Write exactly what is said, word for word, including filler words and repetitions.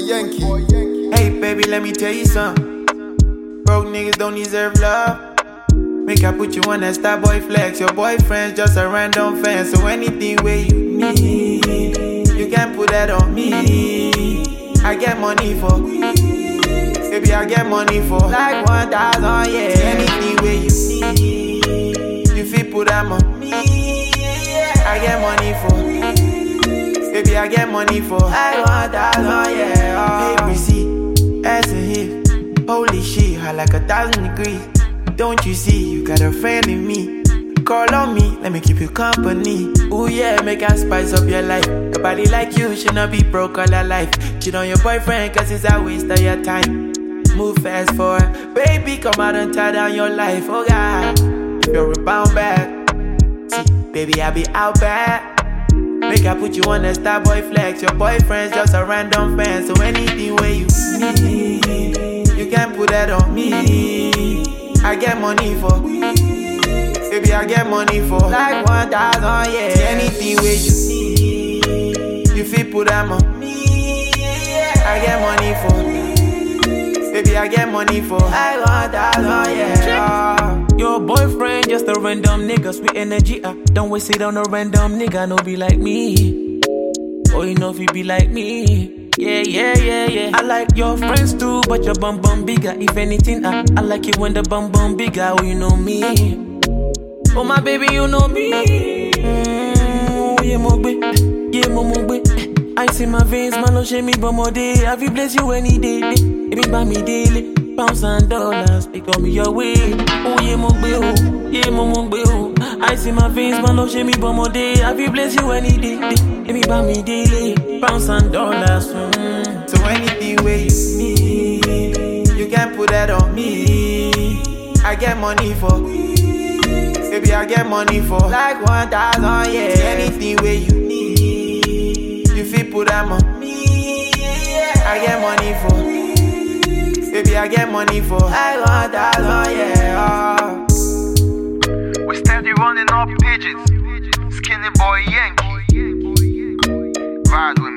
Yankee. Hey baby, let me tell you something. Broke niggas don't deserve love. Make I put you on that star boy flex. Your boyfriend's just a random fan. So anything where you need, you can put that on me. I get money for, baby, I get money for like one thousand, yeah. Anything where you need, you feel put that on me. I get money for, baby, I get money for like one thousand, yeah. Hey, see, ass and hip, holy shit, hot like a thousand degrees. Don't you see, you got a friend in me. Call on me, let me keep you company. Ooh yeah, make I spice up your life. Nobody like you should not be broke all your life. Cheat on your boyfriend cause it's a waste of your time. Move fast forward, baby, come out and tie down your life. Oh God, if you're rebound back, see, baby, I be out back. Make I put you on the star boy flex. Your boyfriend's just a random fan. So anything where you need, you can put that on me. I get money for, baby, I get money for like one thousand, yeah. Anything where you need, you feel put them on me. I get money for, baby, I get money for like one thousand, yeah. Your boyfriend just a random nigga, sweet energy. Uh. Don't waste it on a random nigga, no be like me. Oh, you know if you be like me. Yeah, yeah, yeah, yeah. I like your friends too, but your bum bum bigger. If anything, I, I like it when the bum bum bigger. Oh, you know me. Oh, my baby, you know me. Mm, yeah, mo gbe, yeah, mo mo gbe. I see my veins, man, no shame me, but more day. I will bless you any day. It be by me daily. Pounds and dollars, they call me your way. Oh, yeah, mo gbe, oh, yeah, mo mo gbe, oh. I see my veins, man, no shame me, but more day. I will bless you any day. It be by me daily. Pounds and dollars. Mm. So anything where you need, you can put that on me. I get money for, baby, I get money for like one thousand, yeah. Anything where you need, you feel put them on me. I get money for, baby, I get money for like one thousand, yeah. We steady running up pigeons. Skinny boy Yankee. Ride with